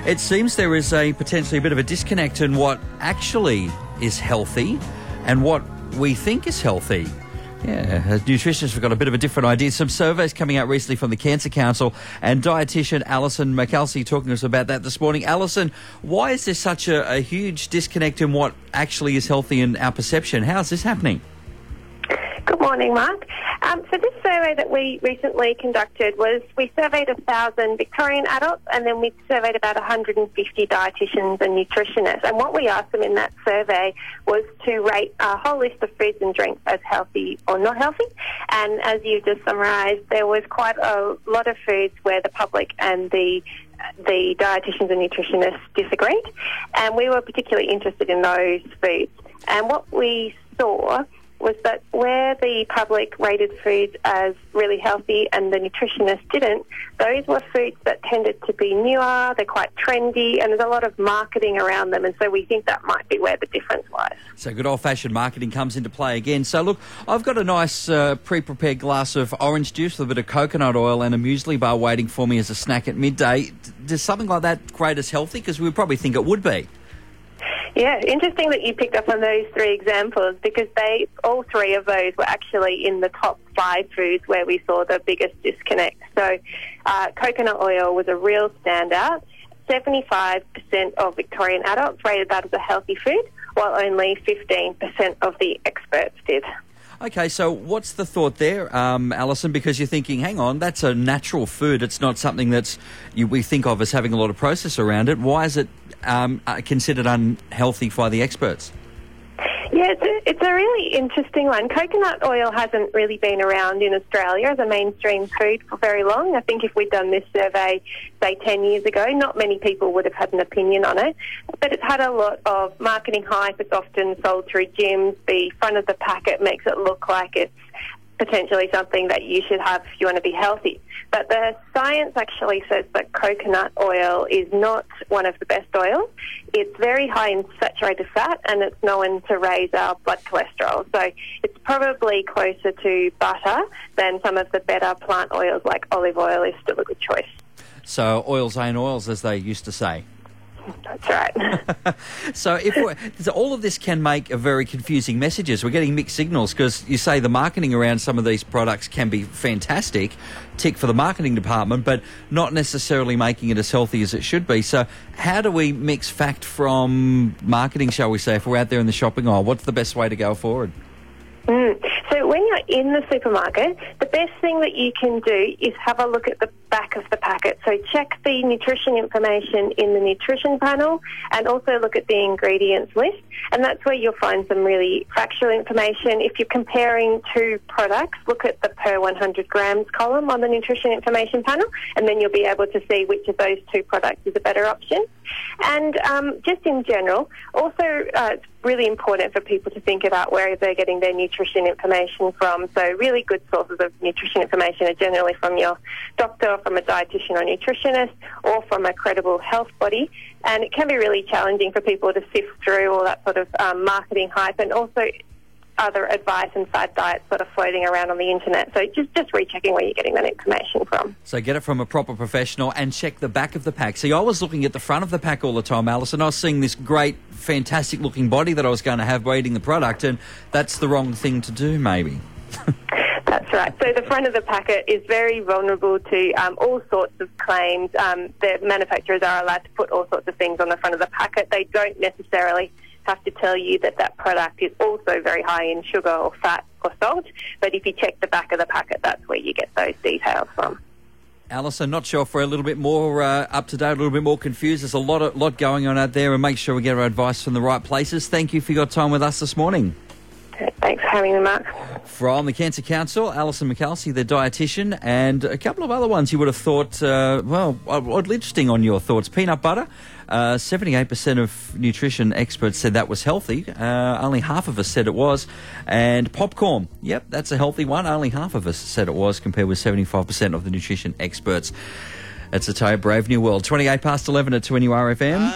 It seems there is potentially a bit of a disconnect in what actually is healthy and what we think is healthy. Yeah, nutritionists have got a bit of a different idea. Some surveys coming out recently from the Cancer Council, and dietitian Alison McKelsey talking to us about that this morning. Alison, why is there such a huge disconnect in what actually is healthy in our perception? How is this happening? Good morning, Mark. So this survey that we recently conducted was we surveyed 1,000 Victorian adults, and then we surveyed about 150 dietitians and nutritionists. And what we asked them in that survey was to rate a whole list of foods and drinks as healthy or not healthy. And as you just summarised, there was quite a lot of foods where the public and the dietitians and nutritionists disagreed. And we were particularly interested in those foods. And what we saw was that where the public rated foods as really healthy and the nutritionists didn't, those were foods that tended to be newer, they're quite trendy, and there's a lot of marketing around them, and so we think that might be where the difference lies. So good old-fashioned marketing comes into play again. So look, I've got a nice pre-prepared glass of orange juice with a bit of coconut oil and a muesli bar waiting for me as a snack at midday. Does something like that grade as healthy? Because we would probably think it would be. Yeah, interesting that you picked up on those three examples, because all three of those were actually in the top 5 foods where we saw the biggest disconnect. So coconut oil was a real standout. 75% of Victorian adults rated that as a healthy food, while only 15% of the experts did. Okay, so what's the thought there, Alison? Because you're thinking, hang on, that's a natural food. It's not something we think of as having a lot of process around it. Why is it considered unhealthy by the experts? Yeah, it's a really interesting one. Coconut oil hasn't really been around in Australia as a mainstream food for very long. I think if we'd done this survey, say, 10 years ago, not many people would have had an opinion on it. But it's had a lot of marketing hype. It's often sold through gyms. The front of the packet makes it look like it's potentially something that you should have if you want to be healthy. But the science actually says that coconut oil is not one of the best oils. It's very high in saturated fat, and it's known to raise our blood cholesterol. So it's probably closer to butter than some of the better plant oils, like olive oil is still a good choice. So oils ain't oils, as they used to say. That's right. So all of this can make a very confusing messages. We're getting mixed signals because you say the marketing around some of these products can be fantastic, tick for the marketing department, but not necessarily making it as healthy as it should be. So how do we mix fact from marketing, shall we say, if we're out there in the shopping aisle? What's the best way to go forward? So when you're in the supermarket, the best thing that you can do is have a look at the back of the packet. So check the nutrition information in the nutrition panel and also look at the ingredients list. And that's where you'll find some really factual information. If you're comparing 2 products, look at the per 100 grams column on the nutrition information panel, and then you'll be able to see which of those 2 products is a better option. And just in general, also it's really important for people to think about where they're getting their nutrition information from. So really good sources of nutrition information are generally from your doctor, from a dietitian or nutritionist, or from a credible health body. And it can be really challenging for people to sift through all that sort of marketing hype, and also other advice and fad diets sort of floating around on the internet. So just rechecking where you're getting that information from. So get it from a proper professional and check the back of the pack. See, I was looking at the front of the pack all the time, Alison. I was seeing this great, fantastic-looking body that I was going to have by eating the product, and that's the wrong thing to do, maybe. That's right. So the front of the packet is very vulnerable to all sorts of claims. The manufacturers are allowed to put all sorts of things on the front of the packet. They don't necessarily have to tell you that that product is also very high in sugar or fat or salt. But if you check the back of the packet, that's where you get those details from. Alison, not sure if we're a little bit more up to date, a little bit more confused. There's a lot going on out there, and make sure we get our advice from the right places. Thank you for your time with us this morning. Thanks for having me, Mark. From the Cancer Council, Alison McKelsey, the dietitian, and a couple of other ones you would have thought, oddly interesting on your thoughts. Peanut butter, 78% of nutrition experts said that was healthy. Only half of us said it was. And popcorn, yep, that's a healthy one. Only half of us said it was, compared with 75% of the nutrition experts. It's a Brave New World. 28 past 11 at 2NURFM.